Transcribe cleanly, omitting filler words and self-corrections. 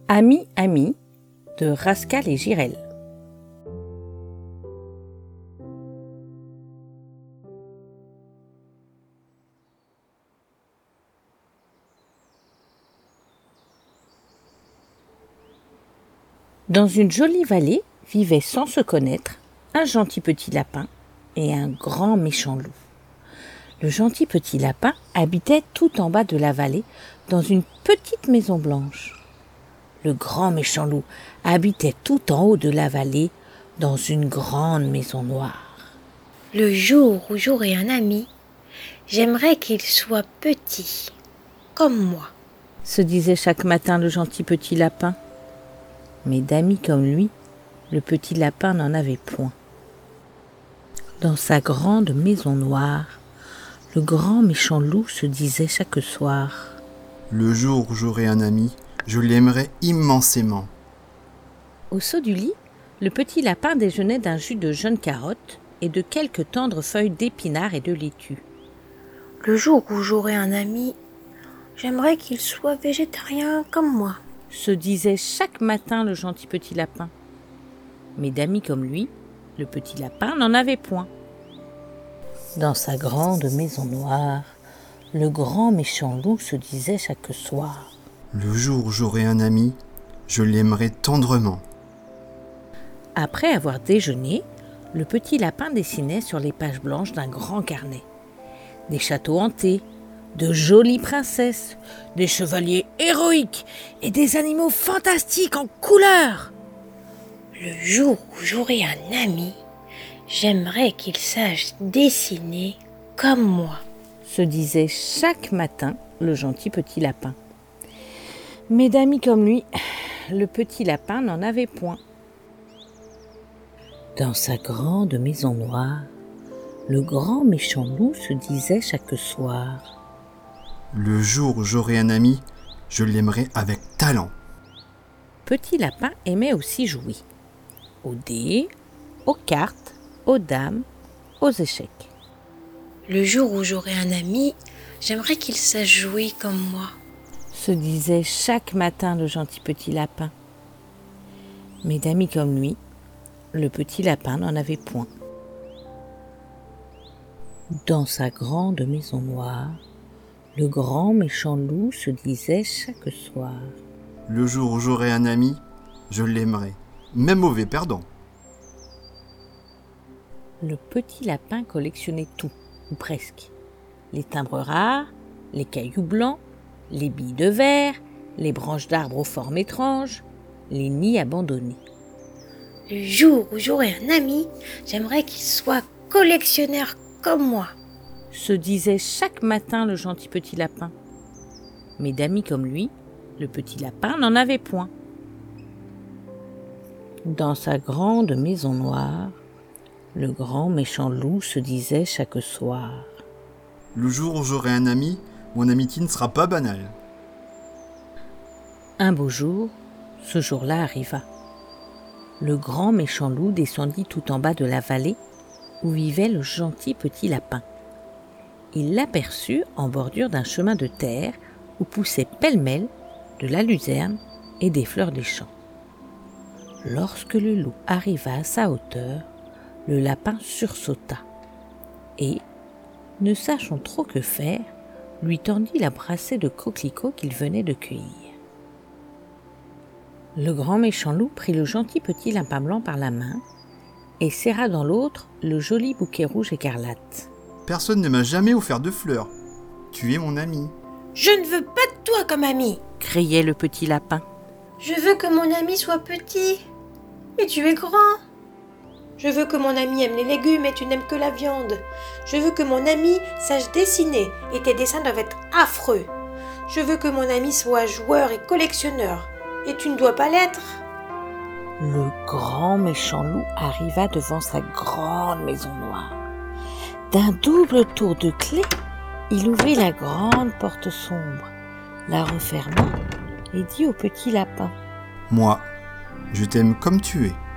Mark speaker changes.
Speaker 1: Ami, ami de Rascal et Girel. Dans une jolie vallée vivaient sans se connaître un gentil petit lapin et un grand méchant loup. Le gentil petit lapin habitait tout en bas de la vallée dans une petite maison blanche. Le grand méchant loup habitait tout en haut de la vallée dans une grande maison noire.
Speaker 2: Le jour où j'aurai un ami, j'aimerais qu'il soit petit, comme moi,
Speaker 1: se disait chaque matin le gentil petit lapin. Mais d'amis comme lui, le petit lapin n'en avait point. Dans sa grande maison noire, le grand méchant loup se disait chaque soir:
Speaker 3: Le jour où j'aurai un ami, je l'aimerai immensément.
Speaker 1: Au saut du lit, le petit lapin déjeunait d'un jus de jeunes carottes et de quelques tendres feuilles d'épinards et de laitue.
Speaker 2: Le jour où j'aurai un ami, j'aimerais qu'il soit végétarien comme moi,
Speaker 1: se disait chaque matin le gentil petit lapin. Mais d'amis comme lui, le petit lapin n'en avait point. Dans sa grande maison noire, le grand méchant loup se disait chaque soir:
Speaker 3: Le jour où j'aurai un ami, je l'aimerai tendrement.
Speaker 1: Après avoir déjeuné, le petit lapin dessinait sur les pages blanches d'un grand carnet des châteaux hantés, de jolies princesses, des chevaliers héroïques et des animaux fantastiques en couleurs.
Speaker 2: Le jour où j'aurai un ami, j'aimerais qu'il sache dessiner comme moi,
Speaker 1: se disait chaque matin le gentil petit lapin. Mais d'amis comme lui, le petit lapin n'en avait point. Dans sa grande maison noire, le grand méchant loup se disait chaque soir:
Speaker 3: Le jour où j'aurai un ami, je l'aimerai avec talent.
Speaker 1: Petit lapin aimait aussi jouer aux dés, aux cartes, aux dames, aux échecs.
Speaker 2: Le jour où j'aurai un ami, j'aimerais qu'il sache jouer comme moi,
Speaker 1: se disait chaque matin le gentil petit lapin. Mais d'amis comme lui, le petit lapin n'en avait point. Dans sa grande maison noire, le grand méchant loup se disait chaque soir:
Speaker 3: Le jour où j'aurai un ami, je l'aimerai, même mauvais perdant.
Speaker 1: Le petit lapin collectionnait tout, ou presque. Les timbres rares, les cailloux blancs, les billes de verre, les branches d'arbres aux formes étranges, les nids abandonnés.
Speaker 2: Le jour où j'aurai un ami, j'aimerais qu'il soit collectionneur comme moi,
Speaker 1: se disait chaque matin le gentil petit lapin. Mais d'amis comme lui, le petit lapin n'en avait point. Dans sa grande maison noire, le grand méchant loup se disait chaque soir:
Speaker 3: Le jour où j'aurai un ami, mon amitié ne sera pas banale.
Speaker 1: Un beau jour, ce jour-là arriva. Le grand méchant loup descendit tout en bas de la vallée où vivait le gentil petit lapin. Il l'aperçut en bordure d'un chemin de terre où poussaient pêle-mêle de la luzerne et des fleurs des champs. Lorsque le loup arriva à sa hauteur, le lapin sursauta et, ne sachant trop que faire, lui tendit la brassée de coquelicots qu'il venait de cueillir. Le grand méchant loup prit le gentil petit lapin blanc par la main et serra dans l'autre le joli bouquet rouge écarlate.
Speaker 3: Personne ne m'a jamais offert de fleurs. Tu es mon ami.
Speaker 2: Je ne veux pas de toi comme ami,
Speaker 1: criait le petit lapin.
Speaker 2: Je veux que mon ami soit petit, et tu es grand. Je veux que mon ami aime les légumes et tu n'aimes que la viande. Je veux que mon ami sache dessiner et tes dessins doivent être affreux. Je veux que mon ami soit joueur et collectionneur et tu ne dois pas l'être.
Speaker 1: Le grand méchant loup arriva devant sa grande maison noire. D'un double tour de clé, il ouvrit la grande porte sombre, la referma et dit au petit lapin:
Speaker 3: Moi, je t'aime comme tu es.